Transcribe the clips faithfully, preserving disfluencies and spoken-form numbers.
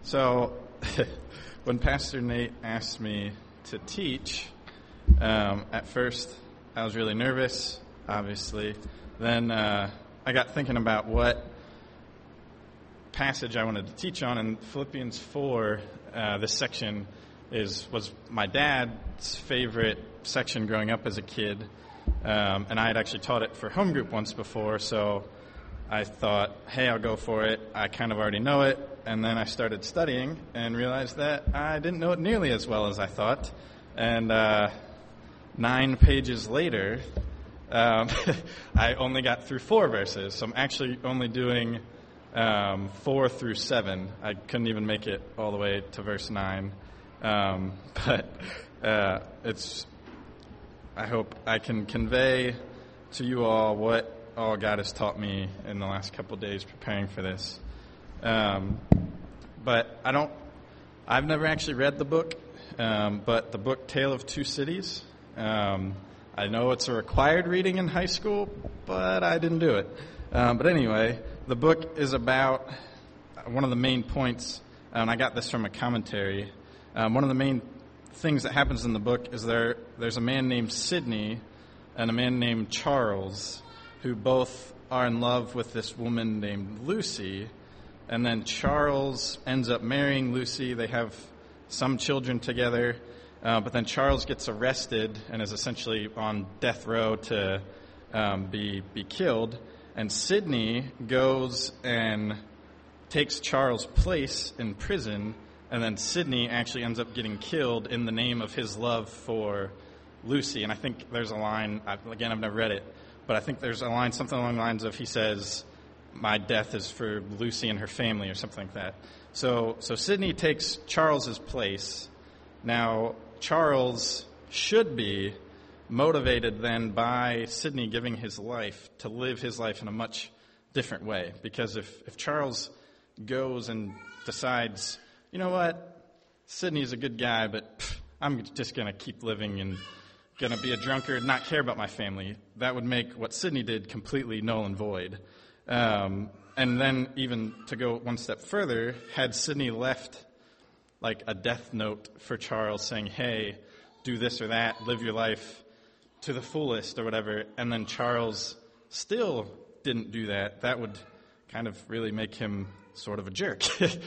So, when Pastor Nate asked me to teach, um, at first I was really nervous, obviously. Then uh, I got thinking about what passage I wanted to teach on, and Philippians four, uh, this section is was my dad's favorite section growing up as a kid, um, and I had actually taught it for home group once before, so I thought, hey, I'll go for it. I kind of already know it. And then I started studying and realized that I didn't know it nearly as well as I thought. And uh, nine pages later, um, I only got through four verses. So I'm actually only doing um, four through seven. I couldn't even make it all the way to verse nine. Um, but uh, it's. I hope I can convey to you all what all God has taught me in the last couple of days preparing for this. Um, but I don't, I've never actually read the book, um, but the book Tale of Two Cities, um, I know it's a required reading in high school, but I didn't do it. Um, but anyway, the book is about one of the main points, and I got this from a commentary. Um, one of the main things that happens in the book is there, there's a man named Sidney and a man named Charles, who both are in love with this woman named Lucy, and then Charles ends up marrying Lucy. They have some children together, uh, but then Charles gets arrested and is essentially on death row to um, be be killed, and Sidney goes and takes Charles' place in prison, and then Sidney actually ends up getting killed in the name of his love for Lucy. And I think there's a line, again, I've never read it, but I think there's a line, something along the lines of, he says, my death is for Lucy and her family, or something like that. So so Sidney takes Charles's place. Now, Charles should be motivated then by Sidney giving his life to live his life in a much different way. Because if, if Charles goes and decides, you know what, Sidney's a good guy, but pff, I'm just going to keep living and going to be a drunkard, not care about my family, that would make what Sidney did completely null and void. Um, and then even to go one step further, had Sidney left like a death note for Charles saying, hey, do this or that, live your life to the fullest or whatever, and then Charles still didn't do that, that would kind of really make him sort of a jerk.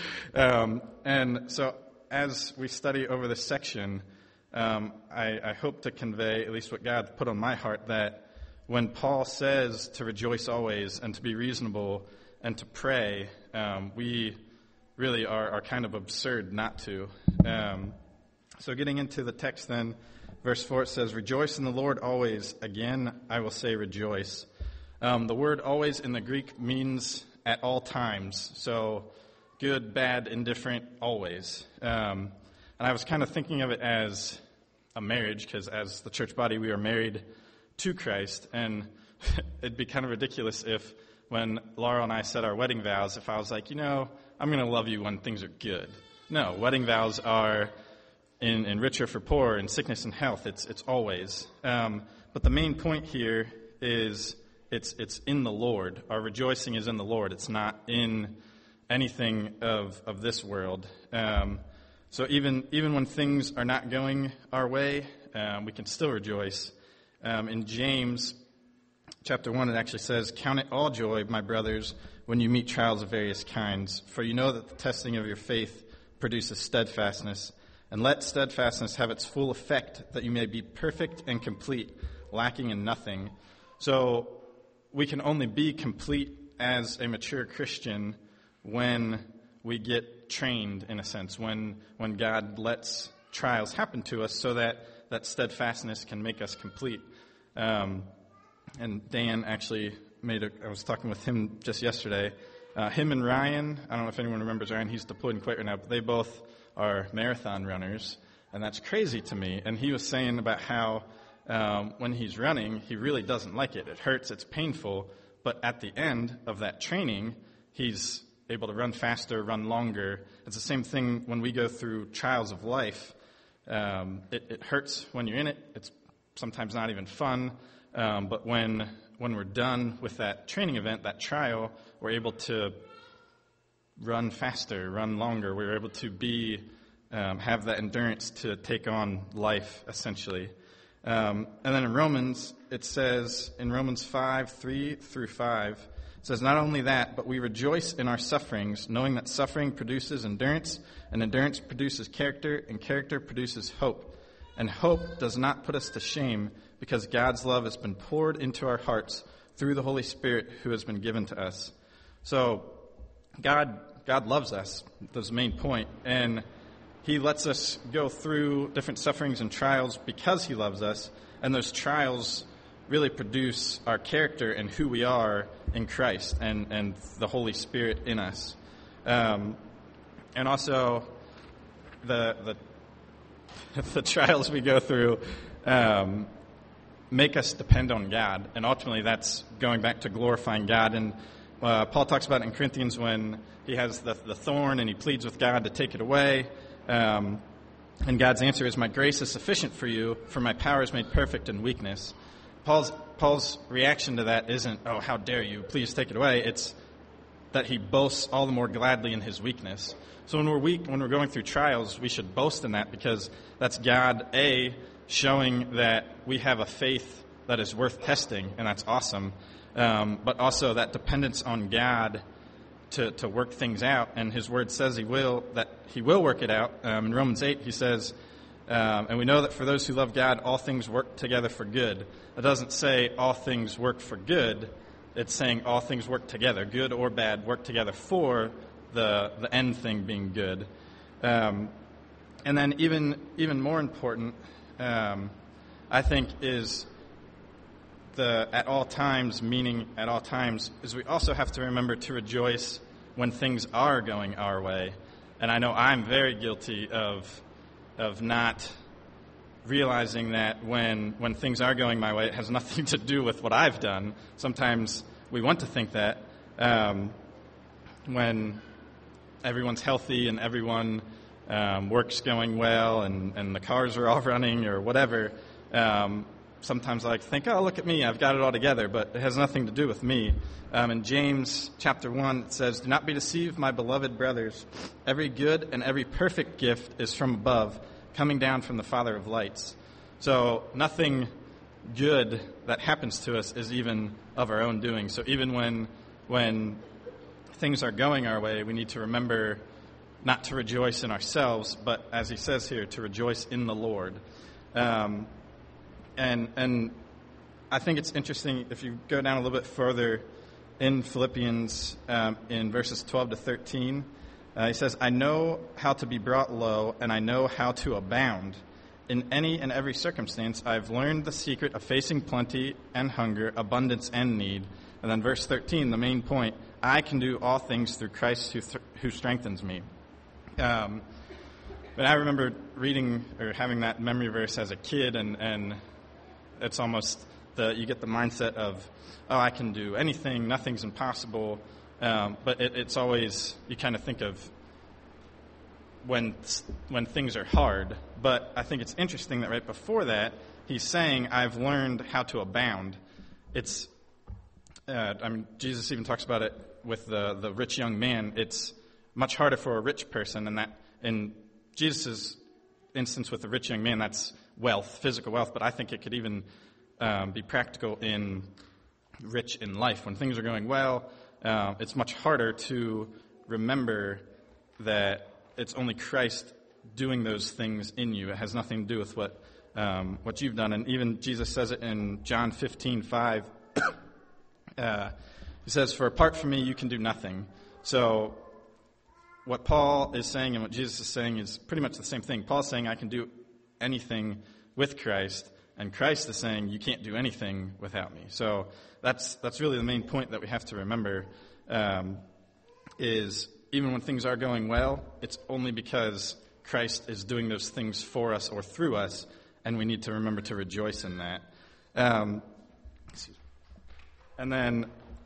um, and so as we study over this section, Um, I, I hope to convey at least what God put on my heart, that when Paul says to rejoice always and to be reasonable and to pray, um, we really are, are kind of absurd not to. Um, so getting into the text then, verse four, it says, rejoice in the Lord always. Again, I will say rejoice. Um, the word always in the Greek means at all times. So good, bad, indifferent, always. Um And I was kind of thinking of it as a marriage, because as the church body, we are married to Christ. And it'd be kind of ridiculous if, when Laura and I said our wedding vows, if I was like, you know, I'm going to love you when things are good. No, wedding vows are in, in rich or for poor, in sickness and health. It's it's always. Um, but the main point here is it's it's in the Lord. Our rejoicing is in the Lord. It's not in anything of of this world. Um So even even when things are not going our way, um, we can still rejoice. Um, in James chapter one, it actually says, count it all joy, my brothers, when you meet trials of various kinds, for you know that the testing of your faith produces steadfastness. And let steadfastness have its full effect, that you may be perfect and complete, lacking in nothing. So we can only be complete as a mature Christian when we get trained, in a sense, when when God lets trials happen to us, so that that steadfastness can make us complete. Um, and Dan actually made a, I was talking with him just yesterday. Uh, him and Ryan, I don't know if anyone remembers Ryan, he's deployed in Kuwait right now, but they both are marathon runners, and that's crazy to me. And he was saying about how um, when he's running, he really doesn't like it. It hurts, it's painful, but at the end of that training, he's able to run faster, run longer. It's the same thing when we go through trials of life. Um, it, it hurts when you're in it. It's sometimes not even fun. Um, but when when we're done with that training event, that trial, we're able to run faster, run longer. We were able to be, um, have that endurance to take on life, essentially. Um, and then in Romans, it says, in Romans five, three through five, it says, not only that, but we rejoice in our sufferings, knowing that suffering produces endurance, and endurance produces character, and character produces hope. And hope does not put us to shame, because God's love has been poured into our hearts through the Holy Spirit who has been given to us. So God God loves us. That's the main point. And he lets us go through different sufferings and trials because he loves us. And those trials really produce our character and who we are in Christ and, and the Holy Spirit in us. Um, and also the the, the trials we go through um, make us depend on God. And ultimately that's going back to glorifying God. And uh, Paul talks about it in Corinthians when he has the, the thorn and he pleads with God to take it away. Um, and God's answer is, my grace is sufficient for you, for my power is made perfect in weakness. Paul's Paul's reaction to that isn't, oh, how dare you, please take it away. It's that he boasts all the more gladly in his weakness. So when we're weak, when we're going through trials, we should boast in that because that's God, A, showing that we have a faith that is worth testing, and that's awesome, um, but also that dependence on God to, to work things out, and his word says he will, that he will work it out. Um, in Romans eight, he says, um, and we know that for those who love God, all things work together for good. It doesn't say all things work for good. It's saying all things work together, good or bad, work together for the the end thing being good. Um, and then even even more important, um, I think, is the at all times, meaning at all times, is we also have to remember to rejoice when things are going our way. And I know I'm very guilty of of not realizing that when when things are going my way, it has nothing to do with what I've done. Sometimes we want to think that um, when everyone's healthy and everyone um, work's going well and, and the cars are all running or whatever, um, sometimes I like to think, oh, look at me, I've got it all together, but it has nothing to do with me. Um, in James chapter one, it says, do not be deceived, my beloved brothers. Every good and every perfect gift is from above, coming down from the Father of lights. So nothing good that happens to us is even of our own doing. So even when when things are going our way, we need to remember not to rejoice in ourselves, but as he says here, to rejoice in the Lord. Um, and and I think it's interesting if you go down a little bit further in Philippians, um, in verses twelve to thirteen, uh, he says, I know how to be brought low, and I know how to abound. In any and every circumstance, I've learned the secret of facing plenty and hunger, abundance and need. And then verse thirteen, the main point, I can do all things through Christ who th- who strengthens me. Um, but I remember reading or having that memory verse as a kid, and, and it's almost the you get the mindset of, oh, I can do anything, nothing's impossible. Um, but it, it's always, you kind of think of when when things are hard. But I think it's interesting that right before that, he's saying, I've learned how to abound. It's, uh, I mean, Jesus even talks about it with the, the rich young man. It's much harder for a rich person, and that in Jesus' instance with the rich young man, that's wealth, physical wealth, but I think it could even um, be practical in rich in life. When things are going well, uh, it's much harder to remember that it's only Christ doing those things in you. It has nothing to do with what um, what you've done. And even Jesus says it in John fifteen five. uh, he says, for apart from me, you can do nothing. So what Paul is saying and what Jesus is saying is pretty much the same thing. Paul's saying, I can do anything with Christ, and Christ is saying, you can't do anything without me. So that's that's really the main point that we have to remember, um, is even when things are going well, it's only because Christ is doing those things for us or through us, and we need to remember to rejoice in that. Um, and then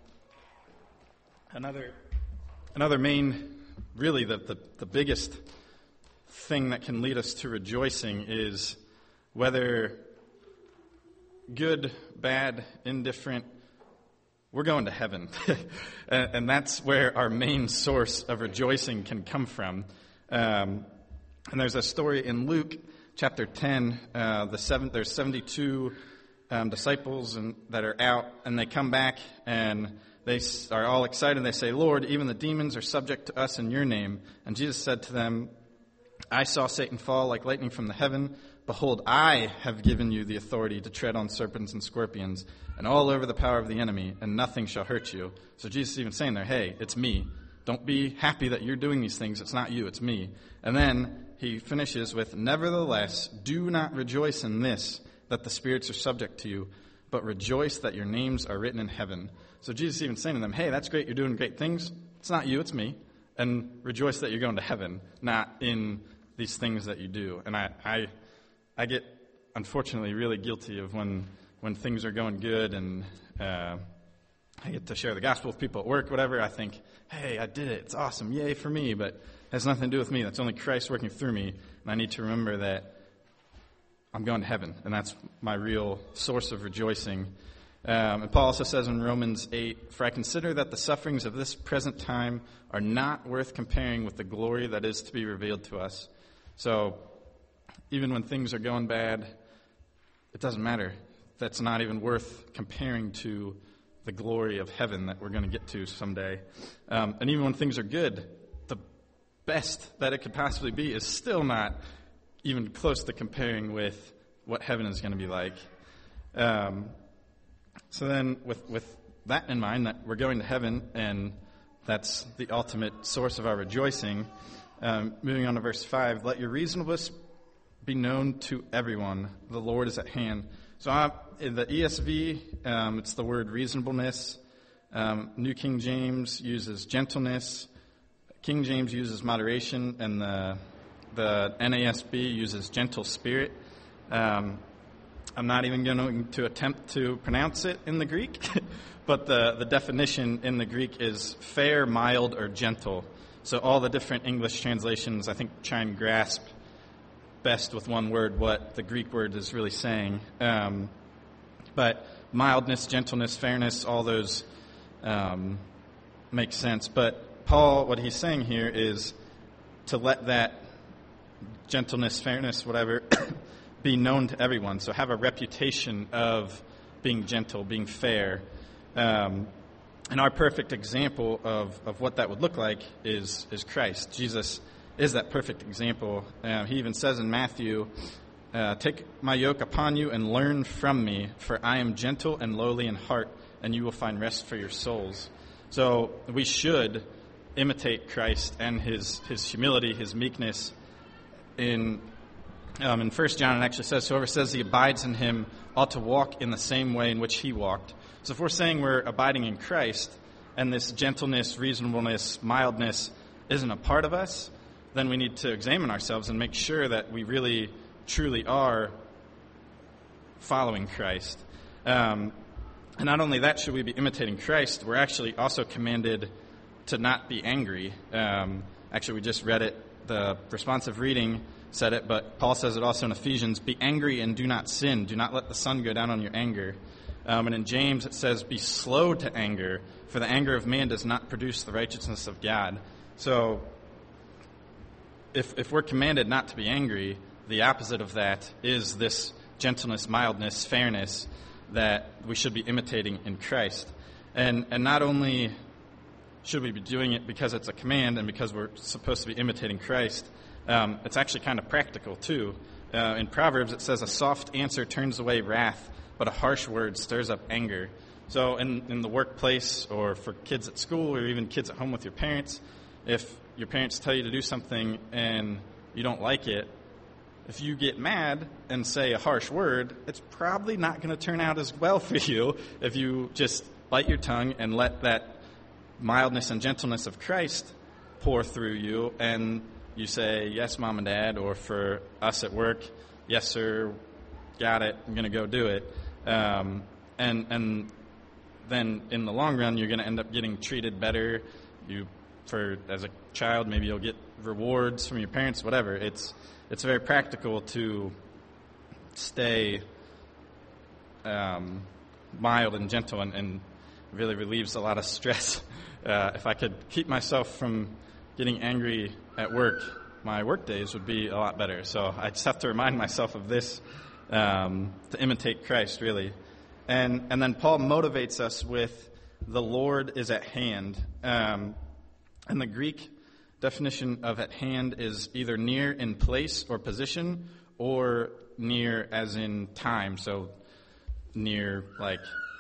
another another main, really the, the, the biggest thing that can lead us to rejoicing is whether good, bad, indifferent, we're going to heaven. and, and that's where our main source of rejoicing can come from. Um, and there's a story in Luke chapter ten. Uh, the seven, there's seventy-two um, disciples and, that are out, and they come back, and they are all excited. They say, Lord, even the demons are subject to us in your name. And Jesus said to them, I saw Satan fall like lightning from the heaven. Behold, I have given you the authority to tread on serpents and scorpions and all over the power of the enemy, and nothing shall hurt you. So Jesus is even saying there, hey, it's me. Don't be happy that you're doing these things. It's not you, it's me. And then he finishes with, nevertheless, do not rejoice in this, that the spirits are subject to you, but rejoice that your names are written in heaven. So Jesus is even saying to them, hey, that's great, you're doing great things. It's not you, it's me. And rejoice that you're going to heaven, not in these things that you do. And I, I, I get, unfortunately, really guilty of when, when things are going good and uh, I get to share the gospel with people at work, whatever. I think, hey, I did it. It's awesome. Yay for me. But it has nothing to do with me. That's only Christ working through me. And I need to remember that I'm going to heaven. And that's my real source of rejoicing. Um, and Paul also says in Romans eight, for I consider that the sufferings of this present time are not worth comparing with the glory that is to be revealed to us. So even when things are going bad, it doesn't matter. That's not even worth comparing to the glory of heaven that we're going to get to someday. Um, and even when things are good, the best that it could possibly be is still not even close to comparing with what heaven is going to be like. Um, so then with, with that in mind, that we're going to heaven, and that's the ultimate source of our rejoicing, um, moving on to verse five, let your reasonableness be known to everyone. The Lord is at hand. So I, in the E S V, um, it's the word reasonableness. Um, New King James uses gentleness. King James uses moderation, and the the N A S B uses gentle spirit. Um, I'm not even going to attempt to pronounce it in the Greek, but the, the definition in the Greek is fair, mild, or gentle. So all the different English translations, I think, try and grasp best with one word what the Greek word is really saying. Um, but mildness, gentleness, fairness, all those um, make sense. But Paul, what he's saying here is to let that gentleness, fairness, whatever, be known to everyone. So have a reputation of being gentle, being fair. Um, and our perfect example of, of what that would look like is, is Christ. Jesus is that perfect example. Uh, he even says in Matthew, uh, take my yoke upon you and learn from me, for I am gentle and lowly in heart, and you will find rest for your souls. So we should imitate Christ and his, his humility, his meekness. In um, in First John, it actually says, whoever says he abides in him ought to walk in the same way in which he walked. So if we're saying we're abiding in Christ, and this gentleness, reasonableness, mildness isn't a part of us, then we need to examine ourselves and make sure that we really, truly are following Christ. Um, and not only that should we be imitating Christ, we're actually also commanded to not be angry. Um, actually, we just read it. The responsive reading said it, but Paul says it also in Ephesians, be angry and do not sin. Do not let the sun go down on your anger. Um, and in James it says, be slow to anger, for the anger of man does not produce the righteousness of God. So if if we're commanded not to be angry, the opposite of that is this gentleness, mildness, fairness that we should be imitating in Christ. And and not only should we be doing it because it's a command and because we're supposed to be imitating Christ, um, it's actually kind of practical too. Uh, in Proverbs it says, a soft answer turns away wrath, but a harsh word stirs up anger. So in, in the workplace or for kids at school or even kids at home with your parents, if your parents tell you to do something and you don't like it, if you get mad and say a harsh word, it's probably not going to turn out as well for you if you just bite your tongue and let that mildness and gentleness of Christ pour through you and you say, yes, Mom and Dad, or for us at work, yes, sir, got it, I'm going to go do it. Um, and and then in the long run, you're going to end up getting treated better. You, for as a child, maybe you'll get rewards from your parents, whatever. It's it's very practical to stay um, mild and gentle and, and really relieves a lot of stress. Uh, if I could keep myself from getting angry at work, my work days would be a lot better. So I just have to remind myself of this um, to imitate Christ, really. And and then Paul motivates us with the Lord is at hand. Um, and the Greek definition of at hand is either near in place or position, or near as in time. So near, like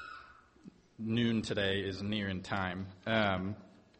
noon today is near in time. Um,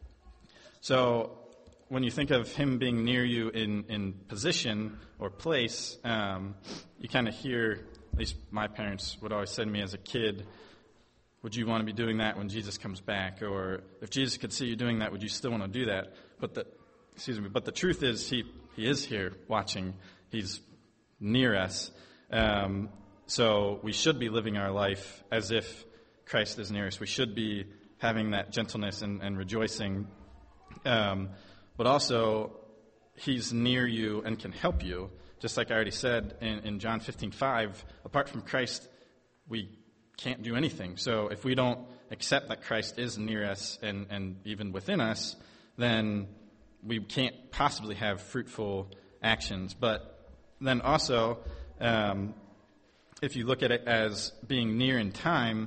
so when you think of him being near you in, in position or place, um, you kind of hear, at least my parents would always say to me as a kid, would you want to be doing that when Jesus comes back? Or if Jesus could see you doing that, would you still want to do that? But the, excuse me, but the truth is he, he is here watching. He's near us. Um, so we should be living our life as if Christ is near us. We should be having that gentleness and, and rejoicing. Um, but also, he's near you and can help you. Just like I already said in, in John fifteen five, apart from Christ, we can't do anything. So if we don't accept that Christ is near us and, and even within us, then we can't possibly have fruitful actions. But then also, um, if you look at it as being near in time,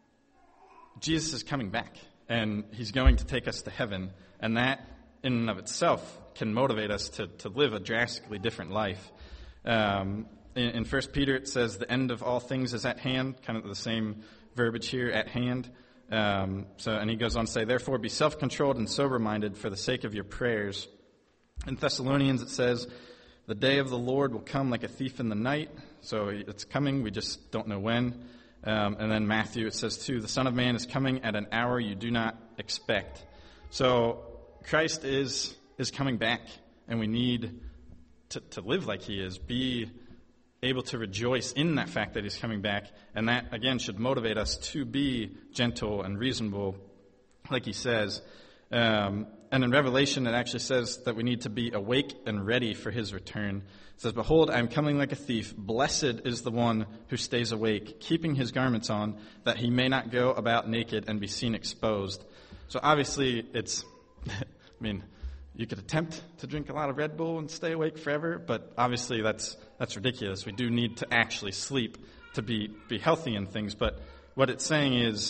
Jesus is coming back, and he's going to take us to heaven, and that in and of itself can motivate us to, to live a drastically different life. Um, in, in First Peter, it says, the end of all things is at hand, kind of the same verbiage here, at hand. Um, so, and he goes on to say, therefore be self-controlled and sober-minded for the sake of your prayers. In Thessalonians, it says, the day of the Lord will come like a thief in the night. So it's coming, we just don't know when. Um, and then Matthew, it says too, the Son of Man is coming at an hour you do not expect. So Christ is is coming back, and we need to, to live like he is, be able to rejoice in that fact that he's coming back, and that, again, should motivate us to be gentle and reasonable, like he says. Um, and in Revelation, it actually says that we need to be awake and ready for his return. It says, behold, I am coming like a thief. Blessed is the one who stays awake, keeping his garments on, that he may not go about naked and be seen exposed. So obviously, it's, I mean, you could attempt to drink a lot of Red Bull and stay awake forever, but obviously that's that's ridiculous. We do need to actually sleep to be, be healthy in things. But what it's saying is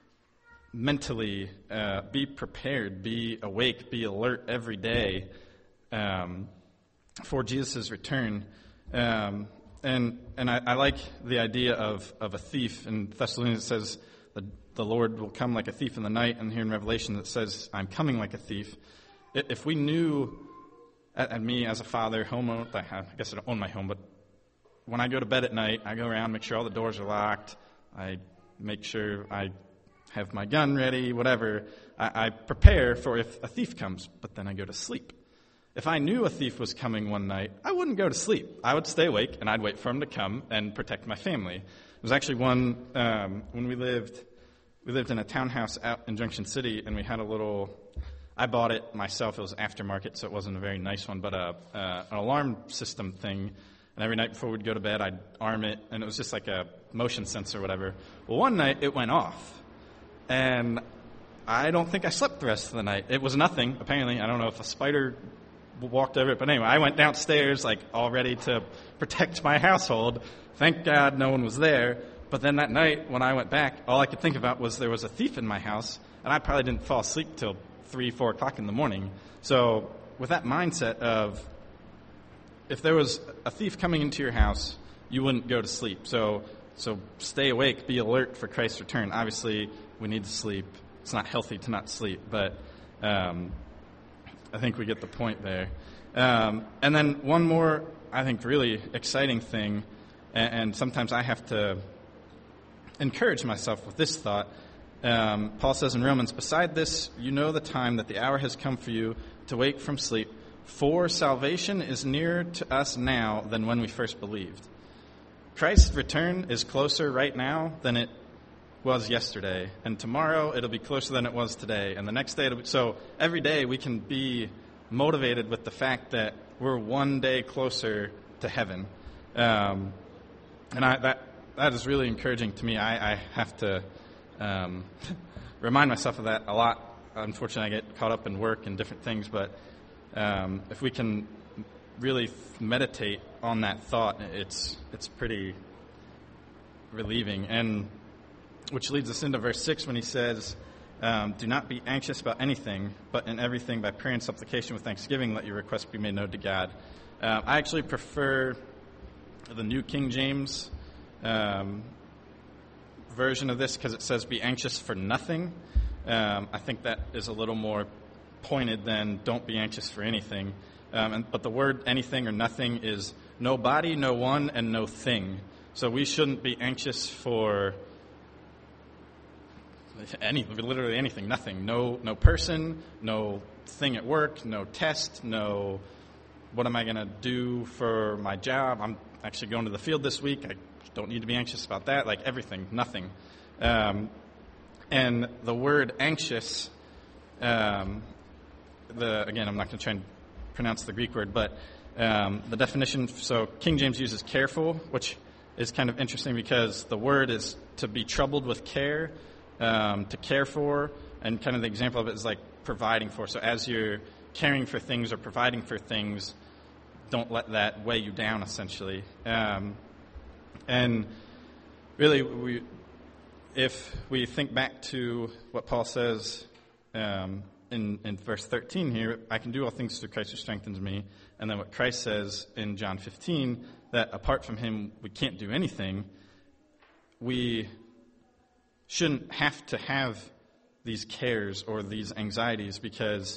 mentally uh, be prepared, be awake, be alert every day um, for Jesus' return. Um, and and I, I like the idea of, of a thief. In Thessalonians it says the, the Lord will come like a thief in the night, and here in Revelation it says I'm coming like a thief. If we knew, and me as a father, home owned, I guess I don't own my home, but when I go to bed at night, I go around, make sure all the doors are locked, I make sure I have my gun ready, whatever. I, I prepare for if a thief comes, but then I go to sleep. If I knew a thief was coming one night, I wouldn't go to sleep. I would stay awake, and I'd wait for him to come and protect my family. There was actually one, um, when we lived, we lived in a townhouse out in Junction City, and we had a little... I bought it myself. It was aftermarket, so it wasn't a very nice one, but a, uh, an alarm system thing. And every night before we'd go to bed, I'd arm it, and it was just like a motion sensor or whatever. Well, one night it went off, and I don't think I slept the rest of the night. It was nothing, apparently. I don't know if a spider walked over it, but anyway, I went downstairs, like, all ready to protect my household. Thank God no one was there. But then that night, when I went back, all I could think about was there was a thief in my house, and I probably didn't fall asleep till three, four o'clock in the morning. So with that mindset of if there was a thief coming into your house, you wouldn't go to sleep. So so stay awake, be alert for Christ's return. Obviously, we need to sleep. It's not healthy to not sleep, but um, I think we get the point there. Um, and then one more, I think, really exciting thing, and, and sometimes I have to encourage myself with this thought. Um, Paul says in Romans, beside this, you know the time that the hour has come for you to wake from sleep, for salvation is nearer to us now than when we first believed. Christ's return is closer right now than it was yesterday, and tomorrow it'll be closer than it was today, and the next day it'll be... So every day we can be motivated with the fact that we're one day closer to heaven. Um, and I, that that is really encouraging to me. I, I have to... Um, remind myself of that a lot. Unfortunately, I get caught up in work and different things, but um, if we can really meditate on that thought, it's it's pretty relieving. And which leads us into verse six when he says, um, do not be anxious about anything, but in everything by prayer and supplication with thanksgiving, let your requests be made known to God. Uh, I actually prefer the New King James um, version of this because it says be anxious for nothing. Um, I think that is a little more pointed than don't be anxious for anything. Um, and, but the word anything or nothing is no body, no one, and no thing. So we shouldn't be anxious for any, literally anything, nothing. No, no person, no thing at work, no test, no what am I going to do for my job. I'm actually going to the field this week. I don't need to be anxious about that. Like everything, nothing. Um, and the word anxious, um, the again, I'm not going to try and pronounce the Greek word, but um, the definition, so King James uses careful, which is kind of interesting because the word is to be troubled with care, um, to care for, and kind of the example of it is like providing for. So as you're caring for things or providing for things, don't let that weigh you down, essentially. Um, and really, we, if we think back to what Paul says um, in, in verse thirteen here, I can do all things through Christ who strengthens me, and then what Christ says in John fifteen, that apart from him, we can't do anything, we shouldn't have to have these cares or these anxieties, because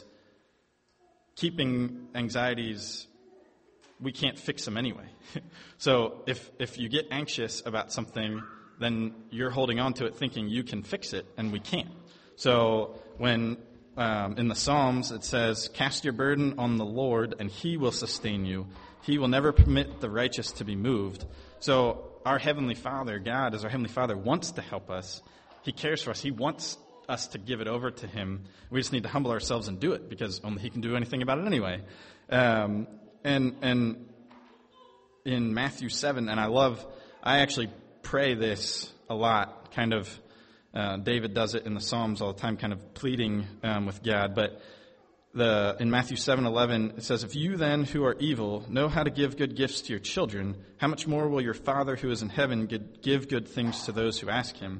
keeping anxieties, we can't fix them anyway. So if if you get anxious about something, then you're holding on to it thinking you can fix it, and we can't. So when um, in the Psalms it says, cast your burden on the Lord, and he will sustain you. He will never permit the righteous to be moved. So our Heavenly Father, God, as our Heavenly Father, wants to help us. He cares for us. He wants us to give it over to him. We just need to humble ourselves and do it, because only he can do anything about it anyway. Um, and and in Matthew seven, and I love, I actually pray this a lot, kind of, uh, David does it in the Psalms all the time, kind of pleading um, with God. But the in Matthew seven eleven, it says, if you then who are evil know how to give good gifts to your children, how much more will your Father who is in heaven give good things to those who ask him?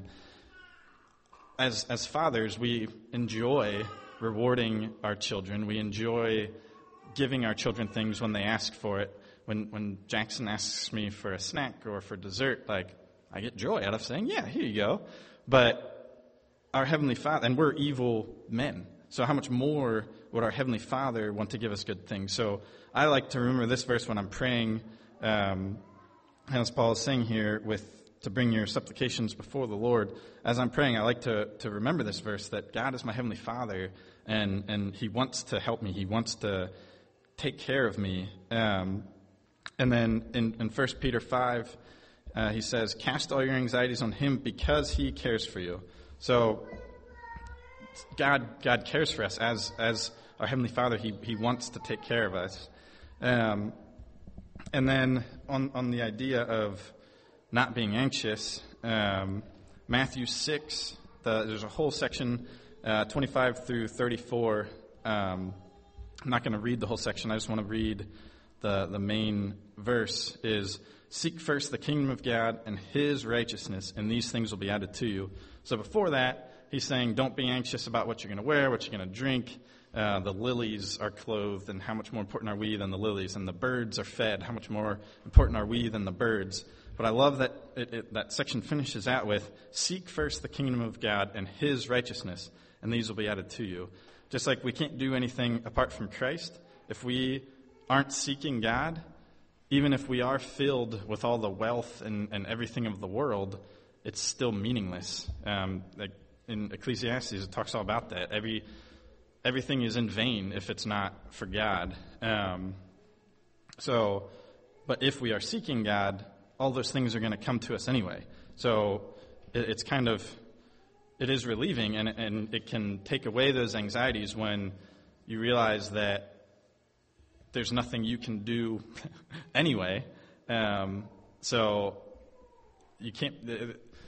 As as fathers, we enjoy rewarding our children. We enjoy giving our children things when they ask for it. When when Jackson asks me for a snack or for dessert, like, I get joy out of saying, yeah, here you go. But our Heavenly Father, and we're evil men, so how much more would our Heavenly Father want to give us good things? So I like to remember this verse when I'm praying, um, as Paul is saying here, with to bring your supplications before the Lord. As I'm praying, I like to, to remember this verse, that God is my Heavenly Father, and, and he wants to help me. He wants to take care of me. Um, and then in, in First Peter five, uh, he says, cast all your anxieties on him because he cares for you. So God God cares for us. As as our Heavenly Father, he, he wants to take care of us. Um, and then on, on the idea of not being anxious, um, Matthew six, the, there's a whole section, uh, twenty-five through thirty-four. Um, I'm not going to read the whole section. I just want to read the, the main verse is, seek first the kingdom of God and his righteousness, and these things will be added to you. So before that, he's saying, don't be anxious about what you're going to wear, what you're going to drink. Uh, the lilies are clothed, and how much more important are we than the lilies? And the birds are fed. How much more important are we than the birds? But I love that it, it, that section finishes out with, seek first the kingdom of God and his righteousness, and these will be added to you. Just like we can't do anything apart from Christ, if we aren't seeking God, even if we are filled with all the wealth and, and everything of the world, it's still meaningless. Um, like in Ecclesiastes, it talks all about that. Every everything is in vain if it's not for God. Um, so, but if we are seeking God, all those things are going to come to us anyway. So it, it's kind of, it is relieving, and, and it can take away those anxieties when you realize that there's nothing you can do anyway. Um, so you can't,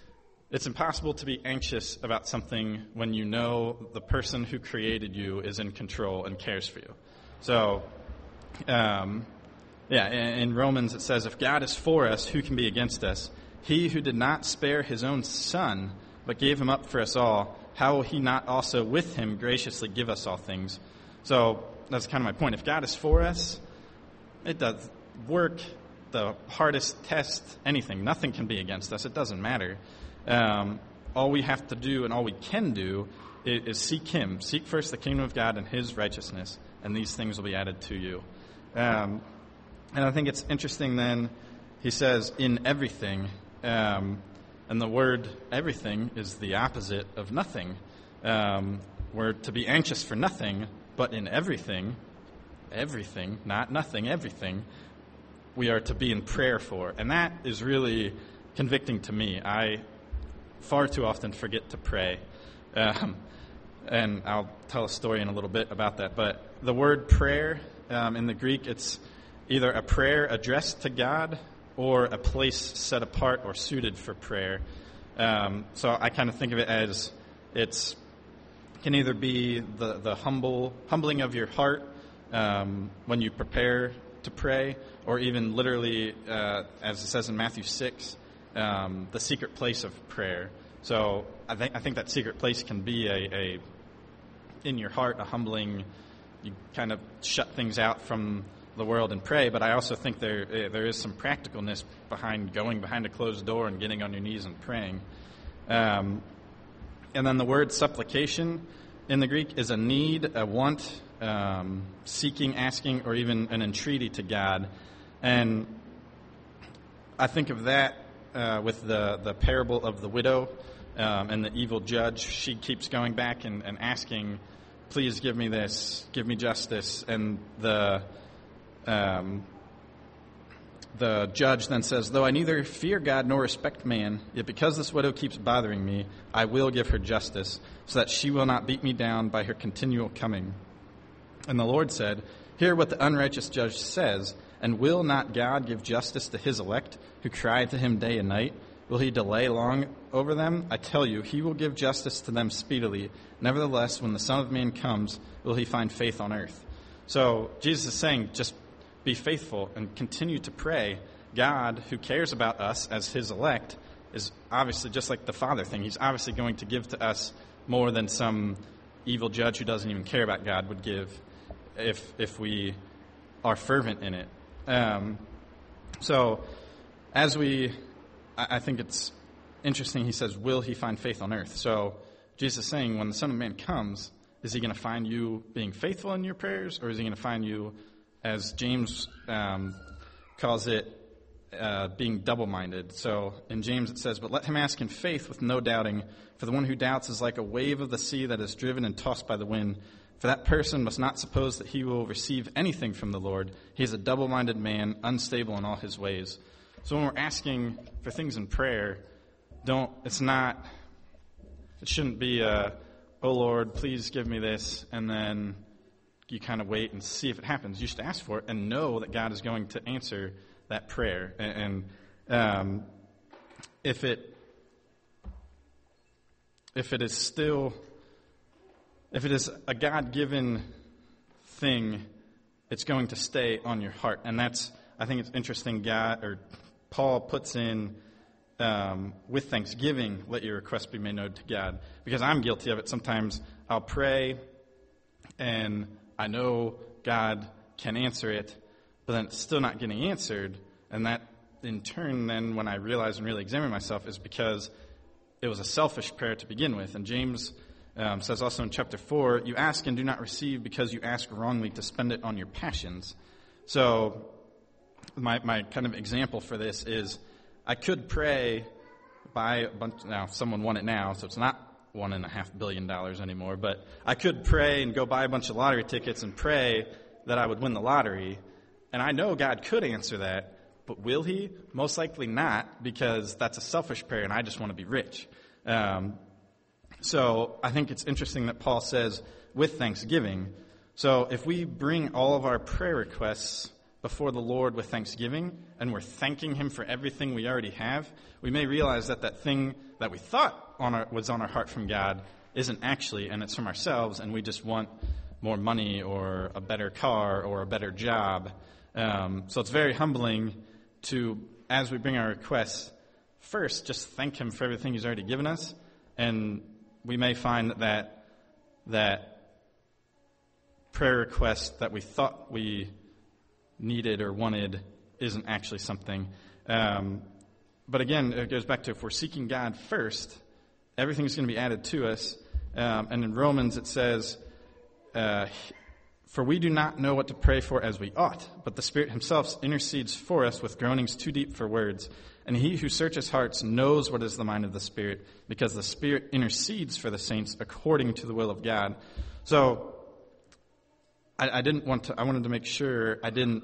it's impossible to be anxious about something when you know the person who created you is in control and cares for you. So, um, yeah, in, in Romans it says, if God is for us, who can be against us? He who did not spare his own son, but gave him up for us all, how will he not also with him graciously give us all things? So that's kind of my point. If God is for us, it does work, the hardest test, anything. Nothing can be against us. It doesn't matter. Um, all we have to do and all we can do is, is seek him. Seek first the kingdom of God and his righteousness, and these things will be added to you. Um, and I think it's interesting then, he says, in everything. Um, and the word everything is the opposite of nothing. Um, we're to be anxious for nothing, but in everything, everything, not nothing, everything, we are to be in prayer for. And that is really convicting to me. I far too often forget to pray. Um, and I'll tell a story in a little bit about that. But the word prayer, um, in the Greek, it's either a prayer addressed to God or a place set apart or suited for prayer. Um, so I kind of think of it as it's can either be the, the humble humbling of your heart um, when you prepare to pray, or even literally, uh, as it says in Matthew six, um, the secret place of prayer. So I think I think that secret place can be a, a in your heart, a humbling. You kind of shut things out from the world and pray, but I also think there there is some practicalness behind going behind a closed door and getting on your knees and praying. Um, and then the word supplication in the Greek is a need, a want, um, seeking, asking, or even an entreaty to God. And I think of that uh, with the, the parable of the widow um, and the evil judge. She keeps going back and, and asking, please give me this, give me justice. And the Um, the judge then says, though I neither fear God nor respect man, yet because this widow keeps bothering me, I will give her justice, so that she will not beat me down by her continual coming. And the Lord said, hear what the unrighteous judge says, and will not God give justice to his elect, who cry to him day and night? Will he delay long over them? I tell you, he will give justice to them speedily. Nevertheless, when the Son of Man comes, will he find faith on earth? So Jesus is saying, just be faithful and continue to pray. God, who cares about us as his elect, is obviously just like the Father thing. He's obviously going to give to us more than some evil judge who doesn't even care about God would give if if we are fervent in it. Um, so as we, I, I think it's interesting, he says, will he find faith on earth? So Jesus is saying, when the Son of Man comes, is he going to find you being faithful in your prayers, or is he going to find you, as James um, calls it, uh, being double-minded? So in James it says, but let him ask in faith with no doubting, for the one who doubts is like a wave of the sea that is driven and tossed by the wind. For that person must not suppose that he will receive anything from the Lord. He is a double-minded man, unstable in all his ways. So when we're asking for things in prayer, don't, it's not, it shouldn't be a, oh Lord, please give me this, and then you kind of wait and see if it happens. You should ask for it and know that God is going to answer that prayer. And, and um, if it if it is still, if it is a God-given thing, it's going to stay on your heart. And that's, I think it's interesting, God, or Paul puts in, um, with thanksgiving, let your request be made known to God. Because I'm guilty of it. Sometimes I'll pray and I know God can answer it, but then it's still not getting answered. And that, in turn, then, when I realize and really examine myself, is because it was a selfish prayer to begin with. And James um, says also in chapter four, you ask and do not receive because you ask wrongly to spend it on your passions. So my my kind of example for this is I could pray, buy a bunch, now someone won it now, so it's not one and a half billion dollars anymore, but I could pray and go buy a bunch of lottery tickets and pray that I would win the lottery. And I know God could answer that, but will he? Most likely not, because that's a selfish prayer and I just want to be rich. Um, so I think it's interesting that Paul says, with thanksgiving. So if we bring all of our prayer requests before the Lord with thanksgiving, and we're thanking him for everything we already have, we may realize that that thing that we thought on our, was on our heart from God isn't actually, and it's from ourselves, and we just want more money or a better car or a better job. Um, so it's very humbling to, as we bring our requests, first just thank him for everything he's already given us, and we may find that that prayer request that we thought we needed or wanted isn't actually something. Um, but again, it goes back to if we're seeking God first, everything's going to be added to us. Um, and in Romans it says, uh, for we do not know what to pray for as we ought, but the Spirit himself intercedes for us with groanings too deep for words. And he who searches hearts knows what is the mind of the Spirit, because the Spirit intercedes for the saints according to the will of God. So I, I didn't want to, I wanted to make sure I didn't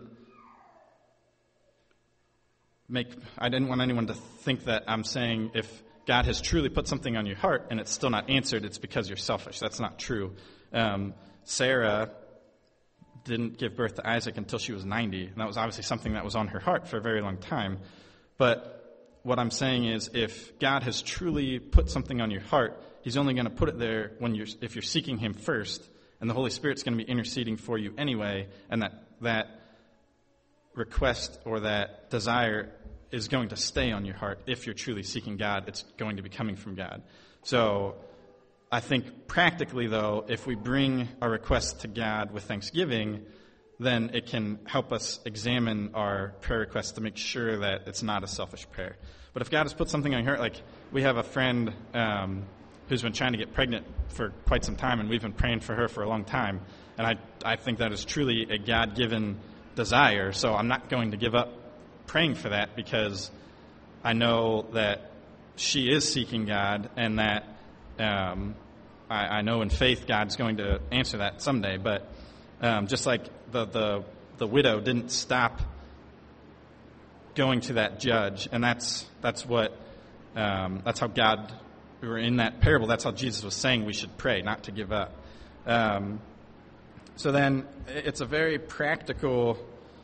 make, I didn't want anyone to think that I'm saying if God has truly put something on your heart and it's still not answered, it's because you're selfish. That's not true. Um, Sarah didn't give birth to Isaac until she was ninety, and that was obviously something that was on her heart for a very long time. But what I'm saying is, if God has truly put something on your heart, he's only going to put it there when you're, if you're seeking him first, and the Holy Spirit's going to be interceding for you anyway, and that that request or that desire is going to stay on your heart. If you're truly seeking God, it's going to be coming from God. So I think practically, though, if we bring our request to God with thanksgiving, then it can help us examine our prayer requests to make sure that it's not a selfish prayer. But if God has put something on your heart, like we have a friend um, who's been trying to get pregnant for quite some time, and we've been praying for her for a long time, and I, I think that is truly a God-given desire, so I'm not going to give up praying for that, because I know that she is seeking God, and that um, I, I know in faith God's going to answer that someday. But um, just like the, the the widow didn't stop going to that judge, and that's that's what um, that's how God, we were in that parable. That's how Jesus was saying we should pray, not to give up. Um, so then it's a very practical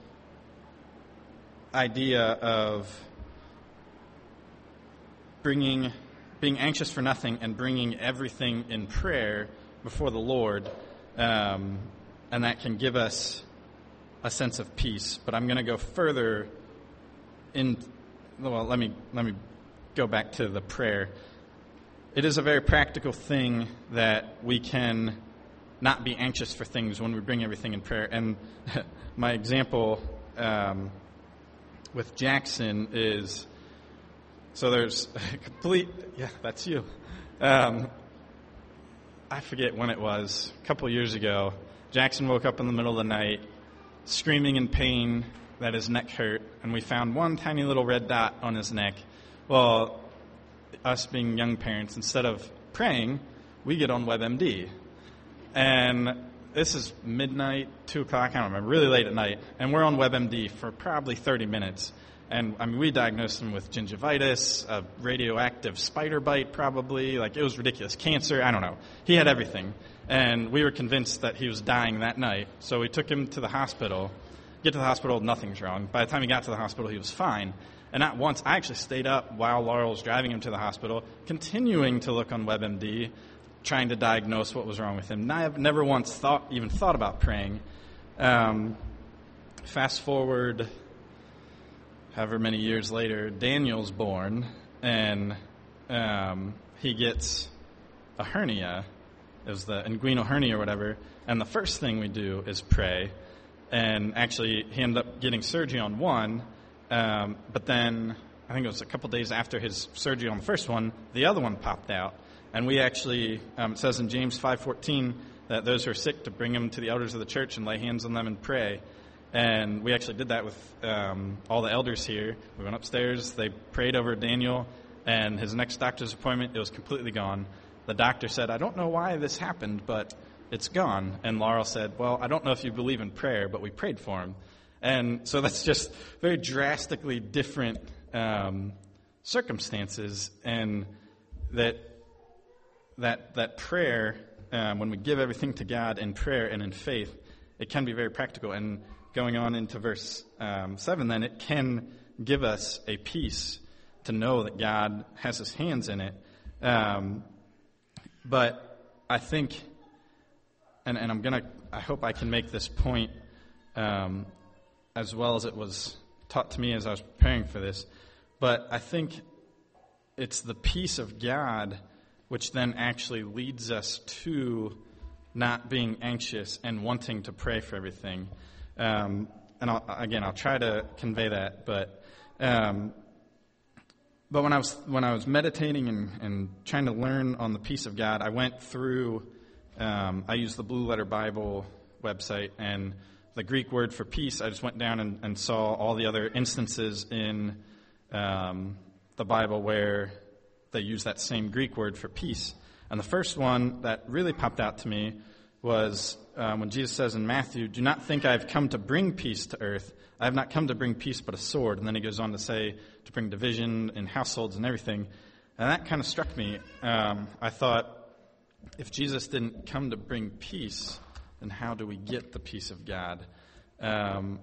idea of bringing, being anxious for nothing and bringing everything in prayer before the Lord, um, and that can give us a sense of peace. But I'm going to go further in. Well, let me let me go back to the prayer. It is a very practical thing that we can not be anxious for things when we bring everything in prayer. And my example Um, with Jackson is, so there's a complete, yeah, that's you. Um, I forget when it was, a couple years ago. Jackson woke up in the middle of the night, screaming in pain that his neck hurt, and we found one tiny little red dot on his neck. Well, us being young parents, instead of praying, we get on WebMD. And this is midnight, two o'clock, I don't remember, really late at night, and we're on WebMD for probably thirty minutes. And, I mean, we diagnosed him with gingivitis, a radioactive spider bite probably, like, it was ridiculous, cancer, I don't know. He had everything. And we were convinced that he was dying that night, so we took him to the hospital. Get to the hospital, nothing's wrong. By the time he got to the hospital, he was fine. And not once, I actually stayed up while Laurel was driving him to the hospital, continuing to look on WebMD, trying to diagnose what was wrong with him. And I have never once thought, even thought about praying. Um, fast forward however many years later, Daniel's born, and um, he gets a hernia. It was the inguinal hernia or whatever, and the first thing we do is pray. And actually, he ended up getting surgery on one, um, but then I think it was a couple days after his surgery on the first one, the other one popped out. And we actually, um, it says in James five fourteen that those who are sick to bring them to the elders of the church and lay hands on them and pray. And we actually did that with um, all the elders here. We went upstairs, they prayed over Daniel, and his next doctor's appointment, it was completely gone. The doctor said, I don't know why this happened, but it's gone. And Laurel said, well, I don't know if you believe in prayer, but we prayed for him. And so that's just very drastically different um, circumstances, and that that that prayer, um, when we give everything to God in prayer and in faith, it can be very practical. And going on into verse um, seven, then it can give us a peace to know that God has his hands in it. Um, but I think, and, and I'm going to, I hope I can make this point um, as well as it was taught to me as I was preparing for this, but I think it's the peace of God which then actually leads us to not being anxious and wanting to pray for everything. Um, and I'll, again, I'll try to convey that, but um, but when I was when I was meditating and, and trying to learn on the peace of God, I went through. Um, I used the Blue Letter Bible website, and the Greek word for peace, I just went down and, and saw all the other instances in um, the Bible where they use that same Greek word for peace. And the first one that really popped out to me was um, when Jesus says in Matthew, "Do not think I have come to bring peace to earth. I have not come to bring peace but a sword." And then he goes on to say to bring division in households and everything. And that kind of struck me. Um, I thought, if Jesus didn't come to bring peace, then how do we get the peace of God? Um,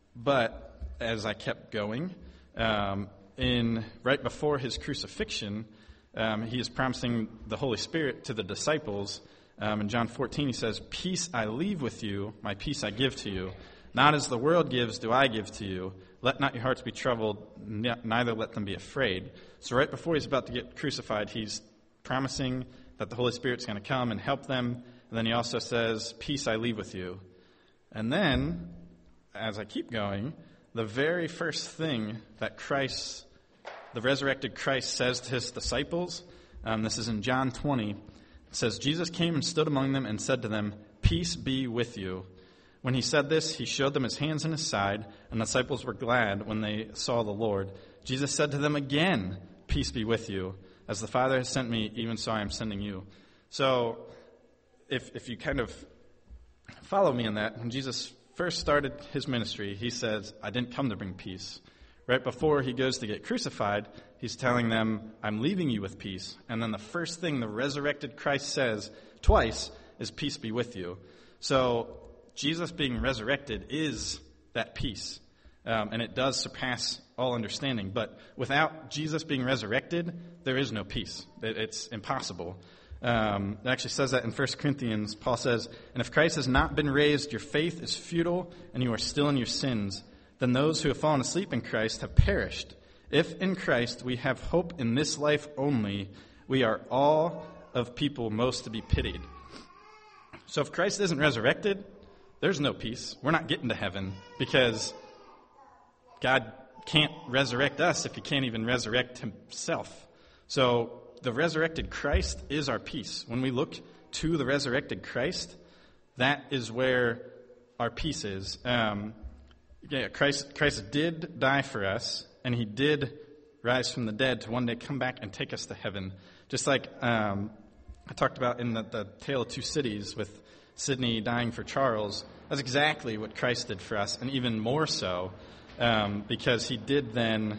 but as I kept going, um, in right before his crucifixion, um, he is promising the Holy Spirit to the disciples. Um, in John fourteen, he says, "Peace I leave with you, my peace I give to you. Not as the world gives do I give to you. Let not your hearts be troubled, neither let them be afraid." So right before he's about to get crucified, he's promising that the Holy Spirit's going to come and help them. And then he also says, "Peace I leave with you." And then, as I keep going, the very first thing that Christ, the resurrected Christ, says to his disciples, um, this is in John twenty, it says, "Jesus came and stood among them and said to them, 'Peace be with you.' When he said this, he showed them his hands and his side, and the disciples were glad when they saw the Lord. Jesus said to them again, 'Peace be with you. As the Father has sent me, even so I am sending you.'" So if if you kind of follow me in that, when Jesus first started his ministry, he says, "I didn't come to bring peace." Right before he goes to get crucified, he's telling them, "I'm leaving you with peace." And then the first thing the resurrected Christ says twice is, "Peace be with you." So Jesus being resurrected is that peace. Um, and it does surpass all understanding. But without Jesus being resurrected, there is no peace. It, it's impossible. Um, it actually says that in First Corinthians. Paul says, "And if Christ has not been raised, your faith is futile, and you are still in your sins. Then those who have fallen asleep in Christ have perished. If in Christ we have hope in this life only, we are all of people most to be pitied." So if Christ isn't resurrected, there's no peace. We're not getting to heaven because God can't resurrect us if he can't even resurrect himself. So the resurrected Christ is our peace. When we look to the resurrected Christ, that is where our peace is. Um, yeah, Christ, Christ did die for us, and he did rise from the dead to one day come back and take us to heaven. Just like um, I talked about in the, the Tale of Two Cities with Sidney dying for Charles. That's exactly what Christ did for us, and even more so, um, because he did then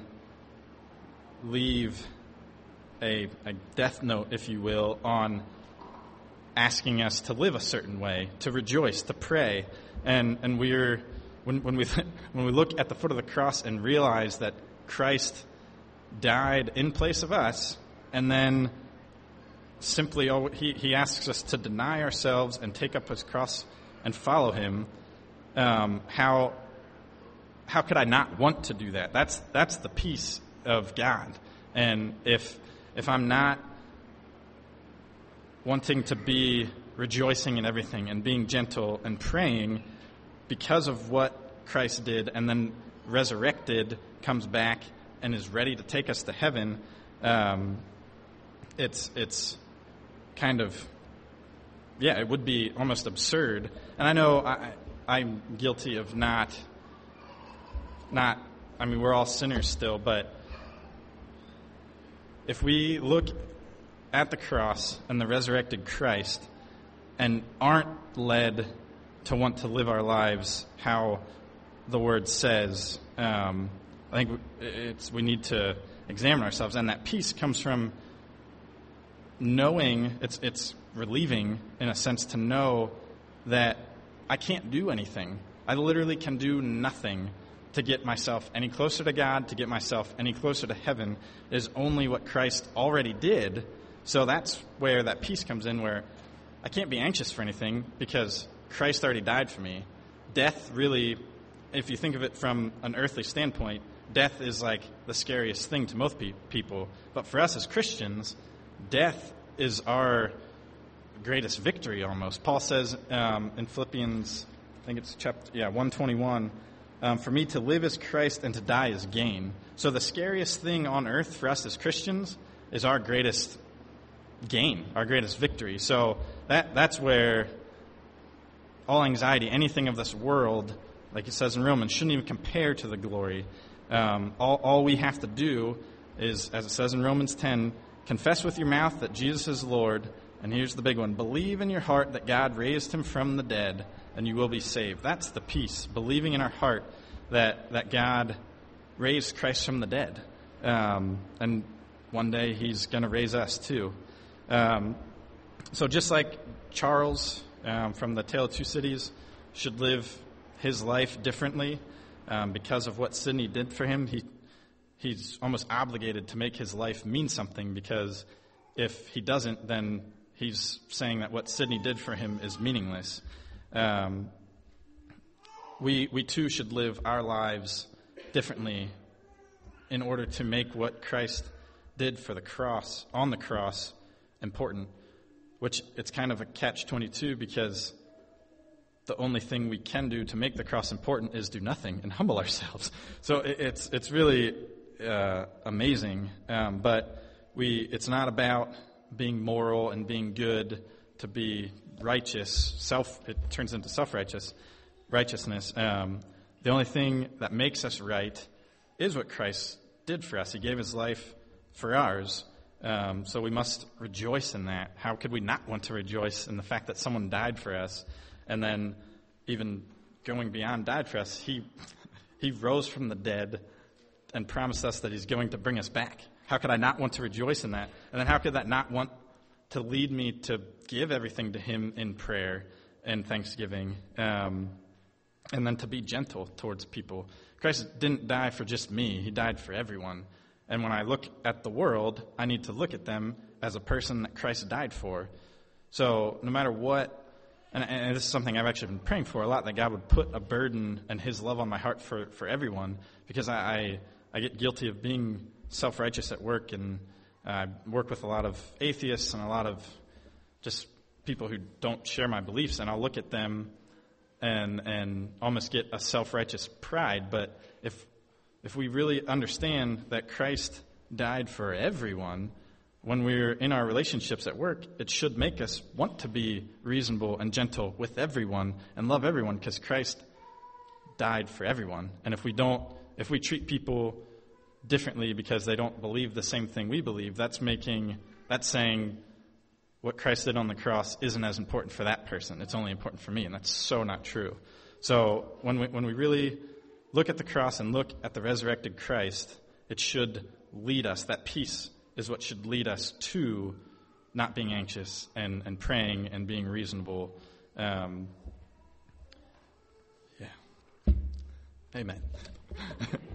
leave a, a death note, if you will, on asking us to live a certain way, to rejoice, to pray, and and we're when when we when we look at the foot of the cross and realize that Christ died in place of us, and then simply he he asks us to deny ourselves and take up his cross and follow him. Um, how how could I not want to do that? That's that's the peace of God. And if if I'm not wanting to be rejoicing in everything and being gentle and praying because of what Christ did, and then resurrected, comes back and is ready to take us to heaven, um, it's it's kind of, yeah, it would be almost absurd. And I know I, I'm guilty of not, not, I mean, we're all sinners still, but if we look at the cross and the resurrected Christ and aren't led to want to live our lives how the Word says, um, I think it's we need to examine ourselves. And that peace comes from knowing, it's it's relieving in a sense to know that I can't do anything. I literally can do nothing to get myself any closer to God, to get myself any closer to heaven. It is only what Christ already did. So that's where that peace comes in, where I can't be anxious for anything because Christ already died for me. Death really, if you think of it from an earthly standpoint, death is like the scariest thing to most pe- people. But for us as Christians, death is our greatest victory almost. Paul says um, in Philippians, I think it's chapter, yeah, one twenty-one, um, for me to live is Christ and to die is gain. So the scariest thing on earth for us as Christians is our greatest gain, our greatest victory. So that that's where all anxiety, anything of this world, like it says in Romans, shouldn't even compare to the glory. Um, all, all we have to do is, as it says in Romans ten, confess with your mouth that Jesus is Lord, and here's the big one, believe in your heart that God raised him from the dead, and you will be saved. That's the peace, believing in our heart that, that God raised Christ from the dead. Um, and one day he's going to raise us too. Um, so just like Charles um, from the Tale of Two Cities should live his life differently um, because of what Sydney did for him, he he's almost obligated to make his life mean something, because if he doesn't, then he's saying that what Sydney did for him is meaningless. Um, we we too should live our lives differently in order to make what Christ did for the cross, on the cross, important, which it's kind of a catch twenty-two, because the only thing we can do to make the cross important is do nothing and humble ourselves. So it, it's it's really uh, amazing, um, but we it's not about being moral and being good to be righteous. Self it turns into self-righteous righteousness. Um, the only thing that makes us right is what Christ did for us. He gave his life for ours. Um, so we must rejoice in that. How could we not want to rejoice in the fact that someone died for us, and then even going beyond died for us, he he rose from the dead and promised us that he's going to bring us back. How could I not want to rejoice in that? And then how could that not want to lead me to give everything to him in prayer and thanksgiving, um, and then to be gentle towards people? Christ didn't die for just me. He died for everyone. And when I look at the world, I need to look at them as a person that Christ died for. So no matter what, and, and this is something I've actually been praying for a lot, that God would put a burden and his love on my heart for, for everyone, because I, I, I get guilty of being self-righteous at work, and I work with a lot of atheists and a lot of just people who don't share my beliefs, and I'll look at them and and almost get a self-righteous pride. But if if we really understand that Christ died for everyone, when we're in our relationships at work, it should make us want to be reasonable and gentle with everyone and love everyone, because Christ died for everyone. And if we don't, if we treat people differently because they don't believe the same thing we believe, that's making, that's saying what Christ did on the cross isn't as important for that person. It's only important for me, and that's so not true. So when we when we really look at the cross and look at the resurrected Christ, it should lead us, that peace is what should lead us to not being anxious and, and praying and being reasonable. Um, yeah. Amen.